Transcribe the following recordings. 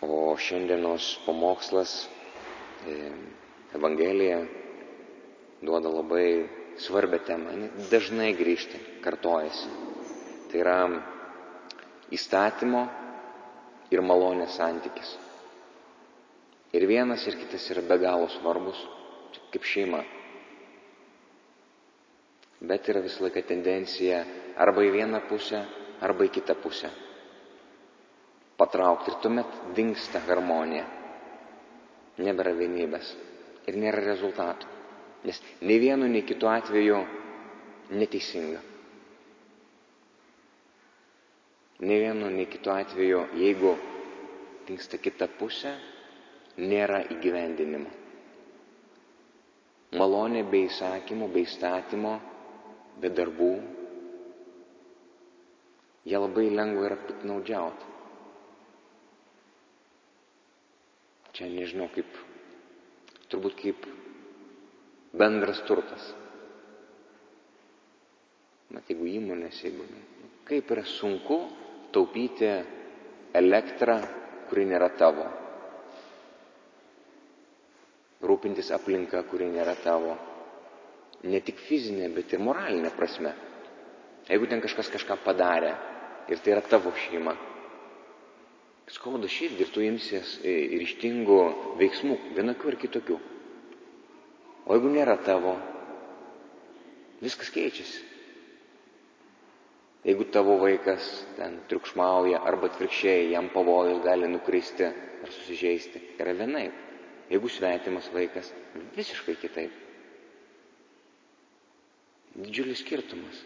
O šiandienos pamokslas, Evangelija, duoda labai svarbią temą. Dažnai grįžti, kartojasi. Tai yra įstatymo ir malonės santykis. Ir vienas ir kitas yra be galo svarbus, kaip šeima. Bet yra visą laiką tendencija arba į vieną pusę, arba į kitą pusę patraukti. Ir tuomet dingsta harmonija. Nebėra vienybės. Ir nėra rezultatų. Nes nei vienu, nei kitu atveju neteisinga. Nei vienu, nei kitu atveju, jeigu dingsta kita pusė, nėra įgyvendinimo. Malonė be įsakymų, be įstatymo, be darbų, jie labai lengva yra piknaudžiauti. Čia nežinau, turbūt kaip bendras turtas. Jeigu įmonės, kaip yra sunku taupyti elektrą, kuri nėra tavo. Rūpintis aplinka, kuri nėra tavo. Ne tik fizinė, bet ir moralinė prasme. Jeigu ten kažkas kažką padarė ir tai yra tavo šeima, skauda širdį ir tu imsies ryžtingų veiksmų, vienokių ar kitokių. O jeigu nėra tavo, viskas keičiasi. Jeigu tavo vaikas ten triukšmauja arba atvirkščiai, jam pavojus gali nukristi ar susižeisti, yra vienaip. Jeigu svetimas vaikas, visiškai kitaip. Didžiulis skirtumas.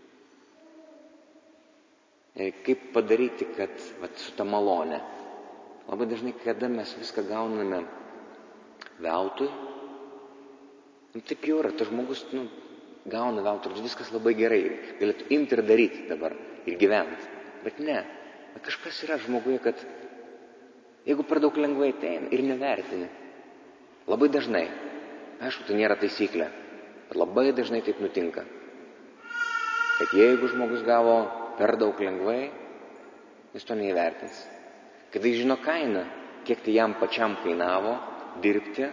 Kaip padaryti, kad su ta malonė. Labai dažnai, kada mes viską gauname veltui, taip jau yra, tas žmogus gauna veltui, viskas labai gerai, galėtų imti ir daryti dabar ir gyventi. Bet ne, kažkas yra žmoguje, kad jeigu per daug lengvai ateina ir nevertini, labai dažnai, aišku, tai nėra taisyklė, bet labai dažnai taip nutinka, kad jeigu žmogus gavo per daug lengvai, jis to neįvertins. Kada jis žino kainą, kiek tai jam pačiam kainavo dirbti,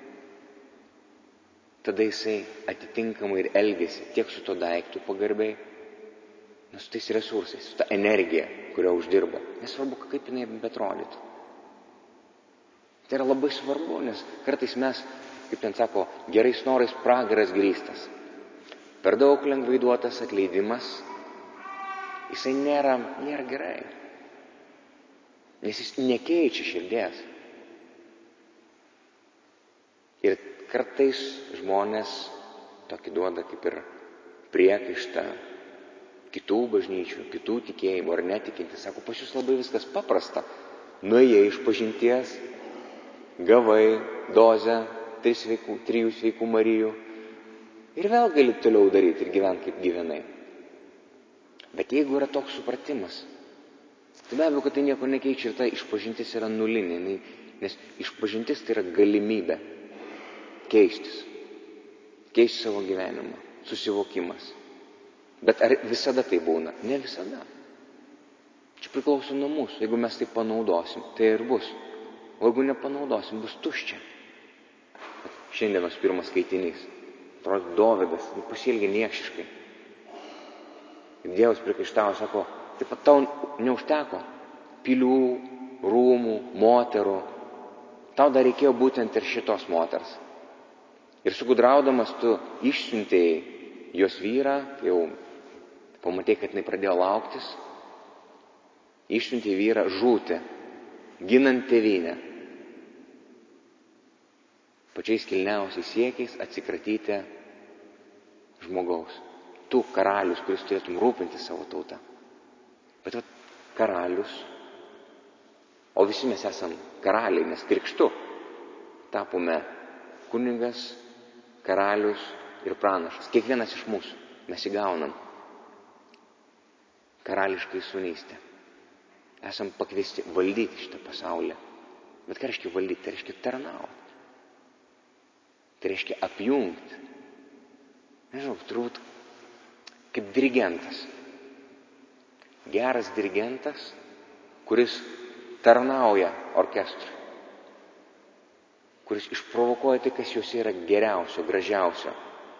tada jisai atitinkamai ir elgiasi tiek su to daiktu pagarbiai, su tais resursais, su ta energija, kurią uždirbo. Nesvarbu, kaip jinai betrodytų. Tai yra labai svarbu, nes kartais mes, kaip ten sako, gerais norais pragaras grįstas. Per daug lengvai duotas atleidimas, jisai nėra gerai. Nes jis nekeičia širdies. Ir kartais žmonės tokį duoda kaip ir priekaištą kitų bažnyčių, kitų tikėjimų ar netikinti. Sako, pas jūs labai viskas paprasta. Nuėjai iš pažinties, gavai dozę 3 sveikų Marijų ir vėl gali toliau daryti ir gyventi kaip gyvenai. Bet jeigu yra toks supratimas, tai be abejo, kad tai nieko nekeičia ir ta išpažintis yra nulinė, nes išpažintis tai yra galimybė keistis, keisti savo gyvenimą, susivokimas. Bet ar visada tai būna? Ne visada. Čia priklauso nuo mūsų. Jeigu mes tai panaudosim, tai ir bus. O jeigu nepanaudosim, bus tuščia. Šiandienos pirmas skaitinys. Atrodo, Dovydas, pasielgė niekšiškai. Ir Dievas priekaištavo, sako, taip pat tau neužteko pilių, rūmų, moterų. Tau dar reikėjo būtent ir šitos moters. Ir sugudraudamas tu išsiuntėjai jos vyrą, jau pamatei, kad jinai pradėjo lauktis, išsiuntėjai vyrą žūti, ginant tėvynę. Pačiais kilniausiais siekiais atsikratyti žmogaus. Tu karalius, kuris turėtum rūpinti savo tautą. Bet karalius, o visi mes esam karaliai, nes krikštu tapome kunigas, karalius ir pranašas. Kiekvienas iš mūsų mes įgaunam karališkai sunystę. Esam pakviesti valdyti šitą pasaulį. Bet ką reiškia valdyti? Tai reiškia tarnauti. Tai reiškia apjungti. Nežinau, turbūt kaip dirigentas. Geras dirigentas, kuris tarnauja orkestrui, kuris išprovokuoja tai, kas juose yra geriausio, gražiausio.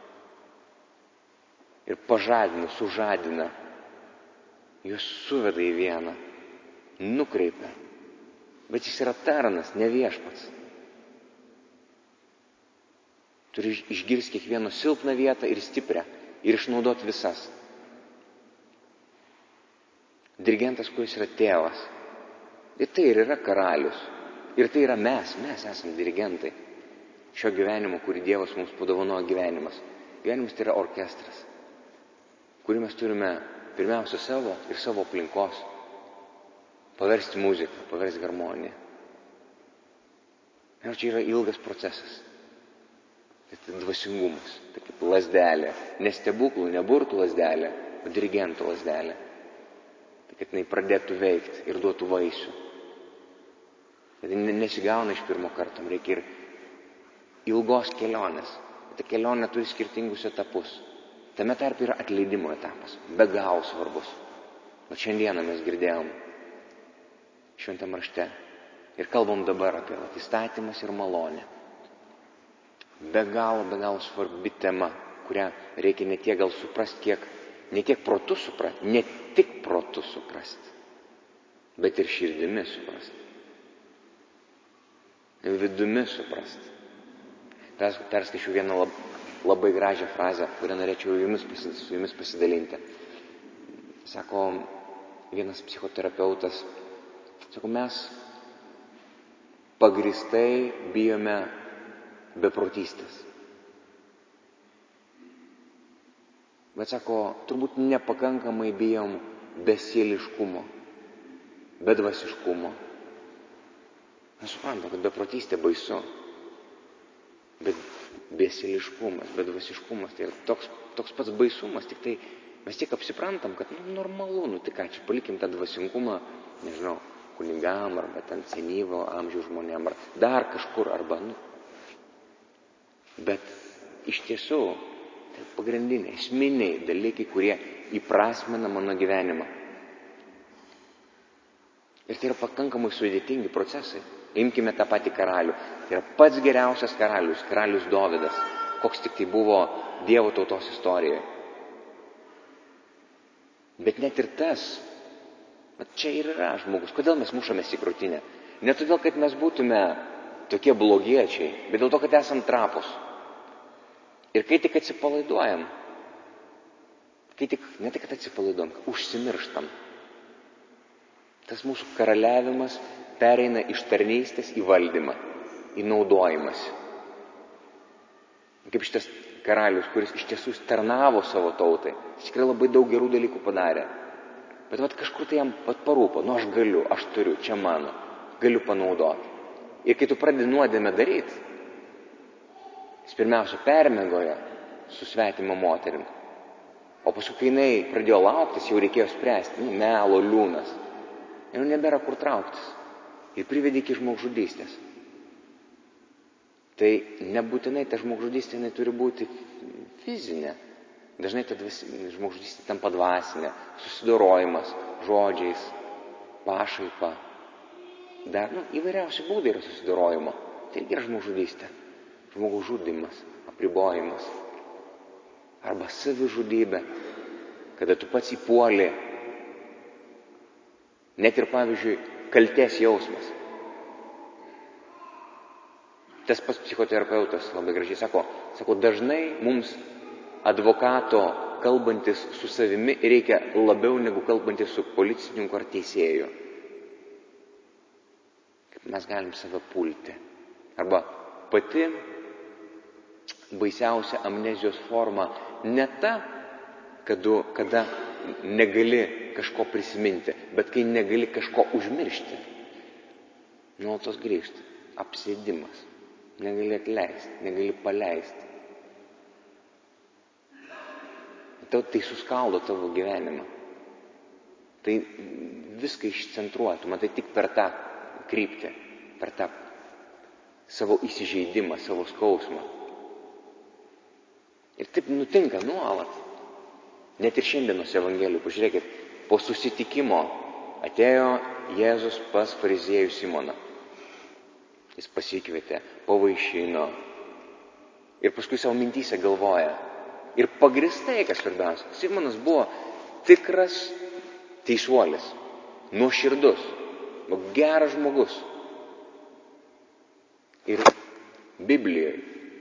Ir pažadina, sužadina, juos suveda į vieną, nukreipia. Bet jis yra tarnas, ne viešpats. Turi išgirsti kiekvieno silpną vietą ir stiprią ir išnaudoti visas. Dirigentas, kuris yra tėvas. Ir tai ir yra karalius. Ir tai yra mes esame dirigentai. Šio gyvenimo, kurį Dievas mums padovanojo gyvenimas. Gyvenimas tai yra orkestras, kurį mes turime pirmiausia savo ir savo aplinkos paversti muziką, paversti harmoniją. Ir čia yra ilgas procesas. Tai dvasingumas, tai kaip lazdelė, ne stebuklų, ne burtų lazdelė, o dirigento lazdelė. Tai kad jinai pradėtų veikti ir duotų vaisių. Tai nesigauna iš pirmo karto, reikia ir ilgos kelionės. Ta kelionė turi skirtingus etapus. Tame tarpe yra atleidimo etapas, be galo svarbus. O šiandieną mes girdėjom šventam rašte ir kalbam dabar apie įstatymas ir malonę. Be galo svarbi tema, kurią reikia ne tiek gal suprasti, ne tiek protu suprasti, ne tik protu suprasti, bet ir širdimi suprasti. Vidumi suprasti. Perskaičiau vieną labai gražią frazę, kurią norėčiau su jumis pasidalinti. Sako vienas psichoterapeutas, mes pagrįstai bijome beprotystės. Bet sako, turbūt nepakankamai bijom besieliškumo, bedvasiškumo. Aš suprantu, kad beprotystė baisu, bet besieliškumas, bedvasiškumas, tai yra toks pats baisumas, tik tai mes tiek apsiprantam, kad normalu, tai ką, čia palikim tą dvasingumą, nežinau, kunigam, arba ten senyvo amžiaus žmonėm, ar dar kažkur, arba, Bet iš tiesų, tai pagrindiniai, esminiai dalykai, kurie įprasmina mano gyvenimą. Ir tai yra pakankamai sudėtingi procesai. Imkime tą patį karalių. Tai yra pats geriausias karalius Dovydas, koks tik tai buvo Dievo tautos istorijoje. Bet net ir tas, čia ir yra žmogus. Kodėl mes mušamės į krūtinę? Ne todėl, kad mes būtume tokie blogiečiai, bet dėl to, kad esam trapus. Ir kai tik atsipalaiduojam, ne tik, kad atsipalaiduojam, užsimirštam. Tas mūsų karaliavimas pereina iš tarnystės į valdymą, į naudojimąsi. Kaip šitas karalius, kuris iš tiesų tarnavo savo tautai, jis tikrai labai daug gerų dalykų padarė. Bet kažkur tai jam parūpo, aš galiu, aš turiu, čia mano, galiu panaudoti. Ir kai tu pradedi nuodėmę daryti, jis pirmiausia permiegojo su svetima moterim. O paskui, kai jinai pradėjo lauktis, jau reikėjo spręsti, melo liūnas. Ir nebėra kur trauktis. Ir privedė iki žmogžudystės. Tai nebūtinai ta žmogžudystė turi būti fizinė. Dažnai ta žmogžudystė tampa dvasinė, susidorojimas, žodžiais, pašaipa. Dar įvairiausi būdai yra susidorojimo. Tai yra žmogžudystė. Žmogaus žudymas, apribojimas. Arba savižudybė, kada tu pats įpuoli. Net ir, pavyzdžiui, kaltės jausmas. Tas pats psichoterapeutas labai gražiai sako, dažnai mums advokato kalbantis su savimi reikia labiau negu kalbantis su policininku ar teisėju. Kaip mes galim save pulti. Arba pati baisiausia amnezijos forma ne ta, kada negali kažko prisiminti, bet kai negali kažko užmiršti. Nuolatos grįžti. Apsėdimas. Negali atleisti, negali paleisti. Tai suskaldo tavo gyvenimą. Tai viską išcentruoja. Tu matai tik per tą kryptį, per tą savo įsižeidimą, savo skausmą. Ir taip nutinka nuolat. Net ir šiandienos evangelijų, pažiūrėkit, po susitikimo atėjo Jėzus pas fariziejų Simoną. Jis pasikvietė, pavaišino. Ir paskui savo mintyse galvoja. Ir pagristai, kas svarbiausia, Simonas buvo tikras teisuolis, nuoširdus, geras žmogus. Ir Biblijoje,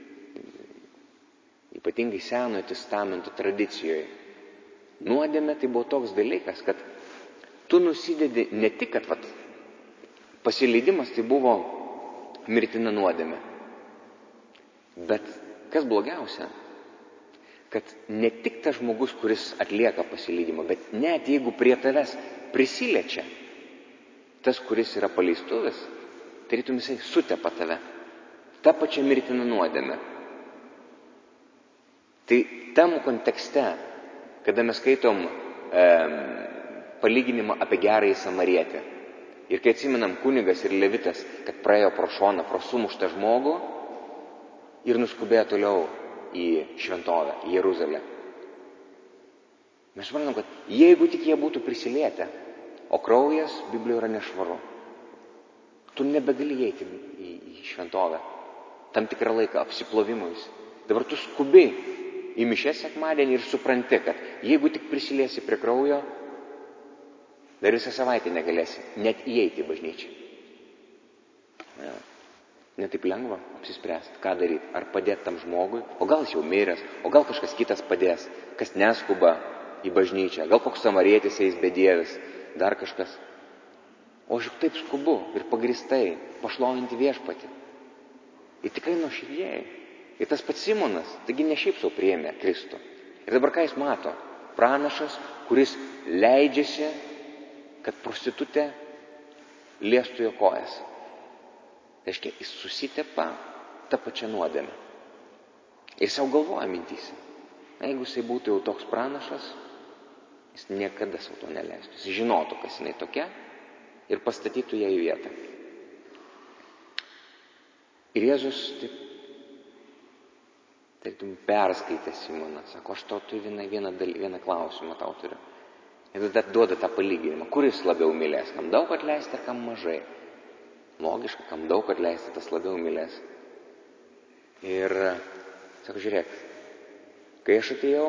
ypatingai Senojo testamento tradicijoje, nuodėmė tai buvo toks dalykas, kad tu nusidedi ne tik, kad pasileidimas tai buvo mirtina nuodėmė, bet kas blogiausia, kad ne tik tas žmogus, kuris atlieka pasileidimą, bet net jeigu prie tavęs prisiliečia tas, kuris yra paleistuvis, tarytum jisai sutepa tave. Ta pačia mirtina nuodėmė. Tai tam kontekste, kada mes skaitom palyginimą apie gerąjį samarietę, ir kai atsimenam kunigas ir levitas, kad praėjo pro šoną, pro sumuštą žmogų ir nuskubėjo toliau į šventovę, į Jeruzalę. Mes suprantam, kad jeigu tik jie būtų prisilietę, o kraujas Biblijoje yra nešvaru, tu nebegali įeiti į šventovę tam tikrą laiką apsiplovimui. Dabar tu skubi į mišias sekmadienį ir supranti, kad jeigu tik prisiliesi prie kraujo, dar visą savaitę negalėsi net įeiti į bažnyčią. Netaip lengva apsispręsti, ką daryti. Ar padėti tam žmogui, o gal jis jau miręs, o gal kažkas kitas padės, kas neskuba į bažnyčią, gal koks samarietis eis bedievis, dar kažkas. O aš taip skubu ir pagristai pašlovinti viešpatį. Ir tikrai nuoširdžiai. Ir tas pats Simonas, taigi ne šiaip sau priėmė Kristų. Ir dabar ką jis mato? Pranašas, kuris leidžiasi, kad prostitutė liestų jo kojas. Tai reiškia, jis susitepa tą pačią nuodėmę. Ir savo galvoja mintyse. Jeigu jisai būtų jau toks pranašas, jis niekada savo to neleistų. Jis žinotų, kas jinai tokia ir pastatytų ją į vietą. Ir Jėzus taip perskaitė Simoną. Sako, aš tau turiu vieną klausimą tau turiu. Ir tada duoda tą palyginimą. Kuris labiau mylės? Kam daug atleisti ar kam mažai? Logiška, kam daug atleisti, tas labiau mylės. Ir sako, žiūrėk, kai aš atėjau,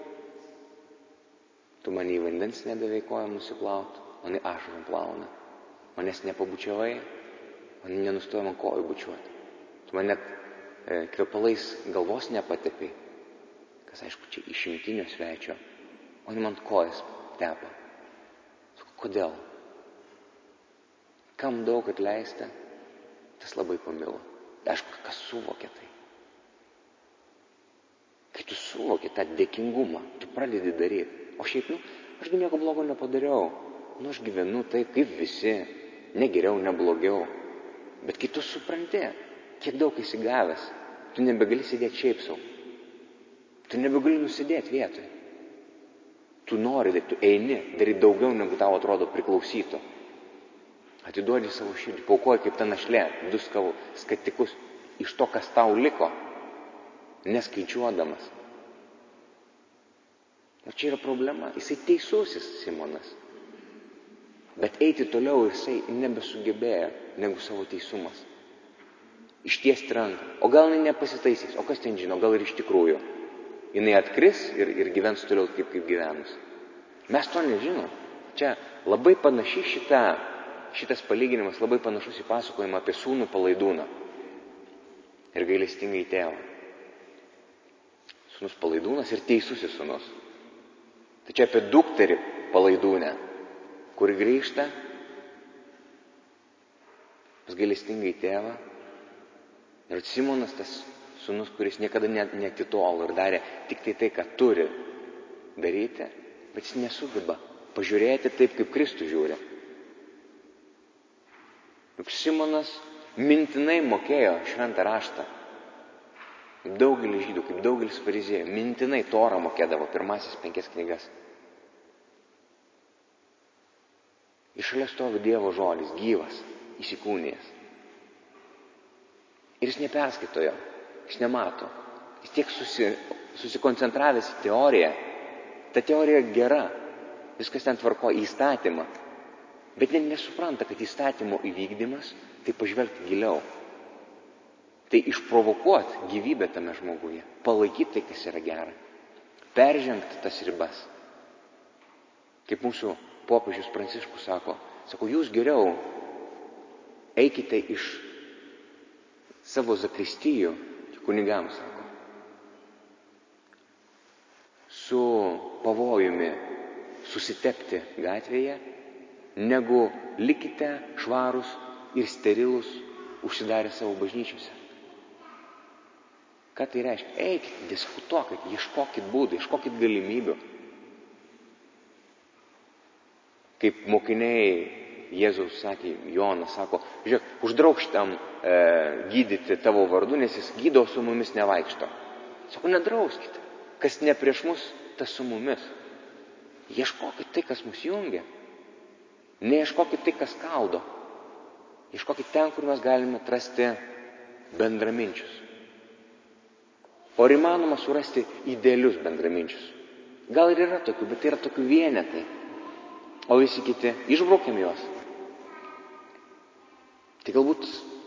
tu man į vandens nedavei kojom nusiplaut, man į ašarom plauna. Manęs nepabučiavai, man nenustojo man kojų bučiuoti. Tu man net kvepalais galvos nepatepi, kas aišku, čia išimtinio svečio, o man kojas tepa. Sako, kodėl? Kam daug atleista, tas labai pamilo. Aišku, kas suvokia tai. Kai tu suvoki tą dėkingumą, tu pradedi daryti. O šiaip, ašgi nieko blogo nepadariau. Aš gyvenu taip, kaip visi. Ne geriau, ne blogiau. Bet kai tu supranti, kiek daug esi gavęs, tu nebegali sėdėti šiaip sau. Tu nebegali nusidėti vietoj. Tu nori, tu eini, daryti daugiau, negu tau atrodo priklausytų. Atiduodi savo širdį, paukoji kaip ta našlė, 2 skatikus iš to, kas tau liko, neskaičiuodamas. O čia yra problema. Jisai teisusis Simonas. Bet eiti toliau jisai nebesugebėjo negu savo teisumas. Ištiesti ranką. O gal jinai nepasitaisys, o kas ten žino, gal ir iš tikrųjų. Jinai atkris ir gyvens toliau kaip gyvenus. Mes to nežinom. Čia labai panaši šitas palyginimas labai panašus į pasakojimą apie sūnų palaidūną ir gailestingai tėvą. Sūnus palaidūnas ir teisusis sūnus. Tai čia apie dukterį palaidūnę, kuri grįžta pas gailestingai tėvą. Ir Simonas tas sūnus, kuris niekada neatitolo ir darė tik tai, ką turi daryti, bet jis nesugeba pažiūrėti taip, kaip Kristus žiūri. Juk Simonas mintinai mokėjo šventą raštą. Kaip daugelis žydų, kaip daugelis fariziejų, mintinai Torą mokėdavo pirmasis 5 knygas. Ir šalia stovi Dievo žodis, gyvas, įsikūnijęs. Ir jis neperskaito jo, jis nemato. Jis tiek susikoncentravęs į teoriją. Ta teorija gera, viskas ten tvarko į įstatymą. Bet nesupranta, kad įstatymo įvykdymas tai pažvelgti giliau. Tai išprovokuoti gyvybę tame žmoguje, palaikyti tai, kas yra gera, peržengti tas ribas. Kaip mūsų popiežius Pranciškus sako, jūs geriau eikite iš savo zakristijų, kunigams, sako, su pavojumi susitepti gatvėje, negu likite švarus ir sterilus užsidarę savo bažnyčiose. Ką tai reiškia? Eikit, diskutuokit, ieškokit būdų, ieškokit galimybių. Kaip mokiniai Jėzaus sakė, Jonas sako, žiūrėk, uždrauk šitam gydyti tavo vardu, nes jis gydo, su mumis nevaikšto. Sako, nedrauskite. Kas ne prieš mus, tas su mumis. Ieškokit tai, kas mus jungia. Neieškokit tai, kas skaldo. Ieškokit ten, kur mes galime atrasti bendraminčius. O ar įmanoma surasti idealius bendraminčius? Gal ir yra tokių, bet tai yra tokių vienetai. O visi kiti, išbraukiam juos. Tai galbūt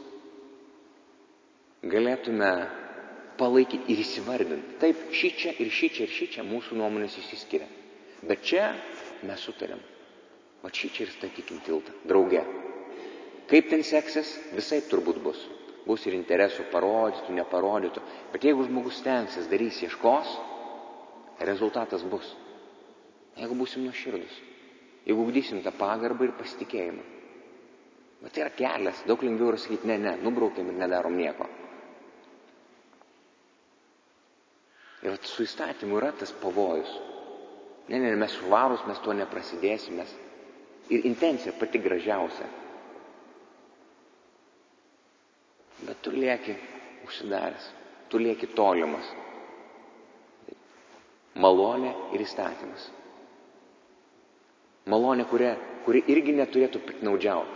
galėtume palaikyti ir įsivardinti. Taip, šičia ir šičia ir šičia mūsų nuomonės išsiskiria. Bet čia mes sutarėm. O šičia ir statykim tiltą, drauge. Kaip ten seksis, visai turbūt bus. Bus ir interesų parodytų, neparodytų. Bet jeigu žmogus stengsis, darys, ieškos, rezultatas bus. Jeigu būsim nuoširdus. Jeigu ugdysim tą pagarbą ir pasitikėjimą. Bet tai yra kelias. Daug lengviau yra sakyti, ne, nubraukiam ir nedarom nieko. Ir su įstatymu yra tas pavojus. Ne, mes švarūs, mes to neprasidėsim. Ir intencija pati gražiausia. Bet tu lieki užsidaręs. Tu lieki tolimas. Malonė ir įstatymas. Malonė, kuri irgi neturėtų piknaudžiauti.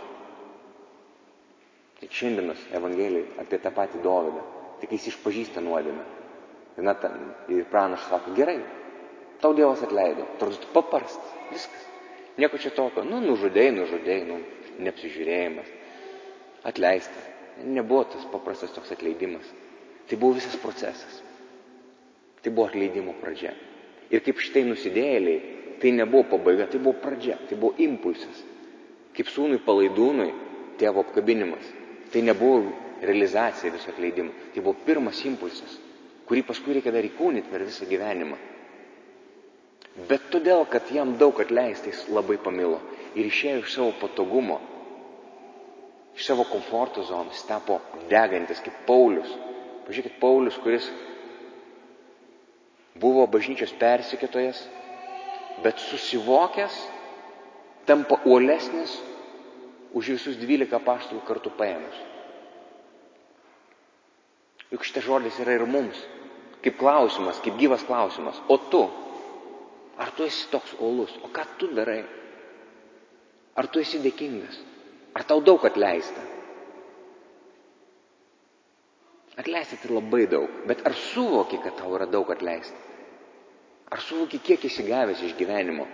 Tai šiandienos Evangelijai apie tą patį Dovydą. Tik jis išpažįsta nuodėmę. Ir pranašas sako, gerai, tau Dievas atleido. Atrodo, paprastas, viskas. Nieko čia tokio. Nužudėjai, neapsižiūrėjimas. Atleista. Nebuvo tas paprastas toks atleidimas. Tai buvo visas procesas. Tai buvo atleidimo pradžia. Ir kaip šitai nusidėjėliai, tai nebuvo pabaiga, tai buvo pradžia, tai buvo impulsas. Kaip sūnui palaidūnui tėvo apkabinimas. Tai nebuvo realizacija viso atleidimo. Tai buvo pirmas impulsas, kurį paskui reikia dar įkūnyti per visą gyvenimą. Bet todėl, kad jam daug atleista, jis labai pamilo. Ir išėjo iš savo patogumo, iš savo komforto zonos, tapo degantis kaip Paulius. Pažiūrėkit, Paulius, kuris buvo bažnyčios persekiotojas, bet susivokęs, tampa uolesnis už visus 12 apaštalų kartu paėmus. Juk šitas žodis yra ir mums, kaip klausimas, kaip gyvas klausimas. O tu, ar tu esi toks uolus? O ką tu darai? Ar tu esi dėkingas? Ar tau daug atleista? Atleista tai labai daug, bet ar suvoki, kad tau yra daug atleista? Ar suvoki, kiek esi gavęs iš gyvenimo?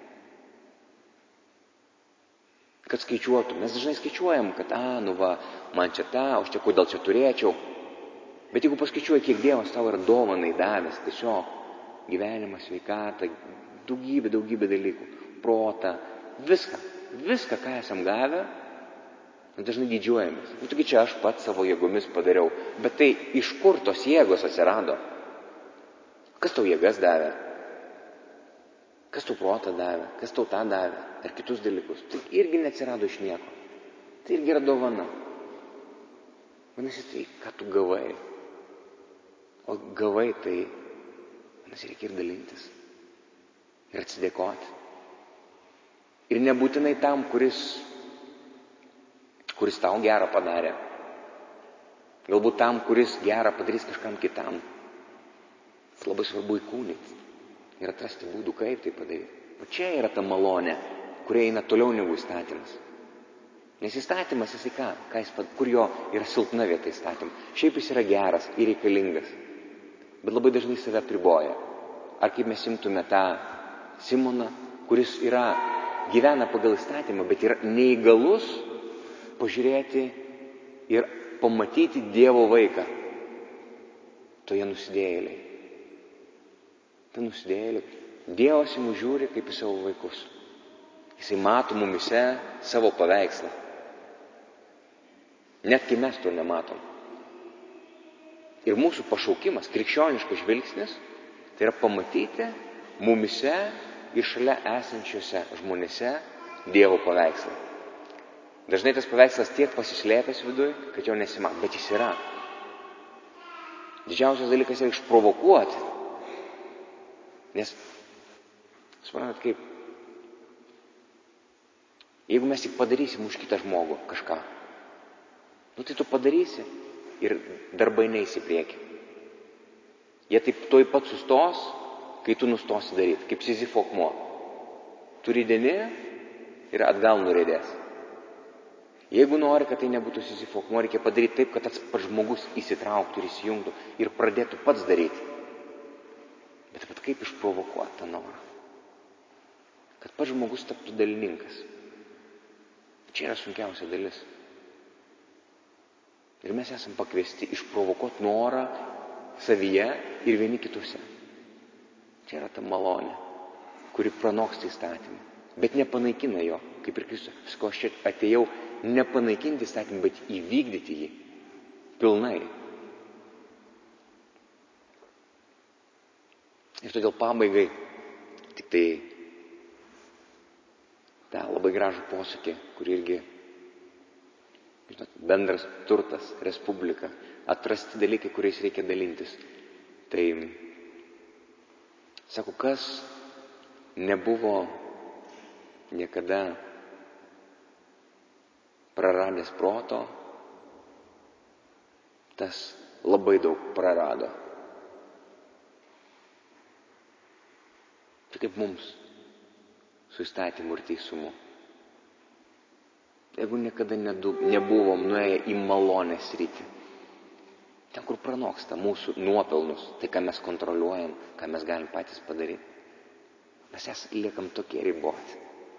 Kad skaičiuotum. Mes dažnai skaičiuojam, kad, man čia tą, o čia kodėl čia turėčiau. Bet jeigu paskaičiuoji, kiek Dievas tau yra dovanai davęs, tiesiog gyvenimą, sveikatą, daugybę dalykų, protą, viską, ką esam gavę, dažnai didžiuojamės. Taigi čia aš pats savo jėgomis padariau. Bet tai iš kur tos jėgos atsirado? Kas tau jėgas davė? Kas tau protą davė? Kas tau tą davė? Ar kitus dalykus? Tai irgi neatsirado iš nieko. Tai irgi yra dovana. Vadinasi, tai ką tu gavai? O gavai, tai vadinasi, reikia ir dalintis. Ir atsidėkoti. Ir nebūtinai tam, kuris tau gerą padarė. Galbūt tam, kuris gerą padarys kažkam kitam. Tai labai svarbu įkūnyti ir atrasti būdų, kaip tai padaryti. O čia yra ta malonė, kurie eina toliau negu įstatymas. Nes įstatymas, jisai kur jo yra silpna vieta įstatymą. Šiaip jis yra geras ir reikalingas, bet labai dažnai save apriboja. Ar kaip mes imtume tą Simoną, kuris gyvena pagal įstatymą, bet yra neįgalus pažiūrėti ir pamatyti Dievo vaiką toje nusidėjėliai. Tai nusidėjėliai. Dievas į mus žiūri kaip į savo vaikus. Jisai mato mumise savo paveikslą. Net kai mes to nematom. Ir mūsų pašaukimas, krikščioniškas žvilgsnis, tai yra pamatyti mumise ir šalia esančiuose žmonėse Dievo paveikslą. Dažnai tas paveikslas tiek pasislėpęs viduje, kad jo nesimato, bet jis yra. Didžiausias dalykas yra išprovokuoti. Nes, suprantat kaip, jeigu mes tik padarysim už kitą žmogų kažką, tai tu padarysi ir darbai neis į priekį. Jie taip tuoj pat sustos, kai tu nustosi daryti, kaip Sizifo akmuo. Tu rideni ir atgal nuridės. Jeigu nori, kad tai nebūtų Sizifo akmuo, reikia padaryti taip, kad tas pats žmogus įsitrauktų ir įsijungtų ir pradėtų pats daryti. Bet kaip išprovokuoti tą norą? Kad pats žmogus taptų dalininkas. Čia yra sunkiausia dalis. Ir mes esam pakviesti išprovokuoti norą savyje ir vieni kitose. Čia yra ta malonė, kuri pranoksta įstatymą, bet nepanaikina jo, kaip ir Kristus. Sakau, aš čia atėjau nepanaikinti įstatymą, bet įvykdyti jį pilnai. Ir todėl pabaigai tik tai tą labai gražų posakį, kur irgi bendras turtas, respublika, atrasti dalykai, kuriais reikia dalintis. Tai, sako, kas nebuvo niekada praradęs proto, tas labai daug prarado. Tai kaip mums su įstatymu ir teisumu. Jeigu niekada nebuvom nuėję į malonę sritį, ten, kur pranoksta mūsų nuopelnus, tai ką mes kontroliuojam, ką mes galim patys padaryti, mes liekam tokie riboti.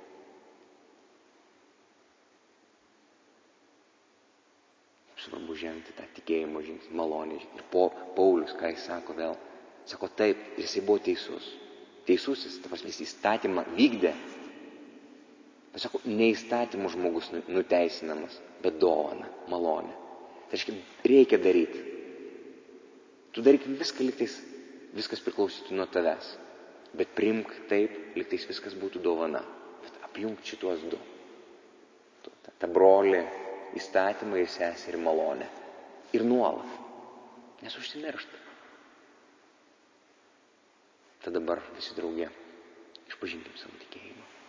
Svarbu žengti tą tikėjimo žingsnį, malonę žingsnį. Ir Paulius, ką jis sako vėl, sako taip, ir jisai buvo teisus. Teisusis, ta prasme, jis įstatymą vykdė. Bet sako, ne įstatymų žmogus nuteisinamas, bet dovana, malonė. Tai reiškia, reikia daryti. Tu daryk viską, lygtais viskas priklausytų nuo tavęs. Bet priimk taip, lygtais viskas būtų dovana. Bet apjunk šituos du. Ta brolį, įstatymą ir seserį malonę. Ir nuolat. Nes užsimiršta. Tad dabar visi drauge išpažinkim savo tikėjimą.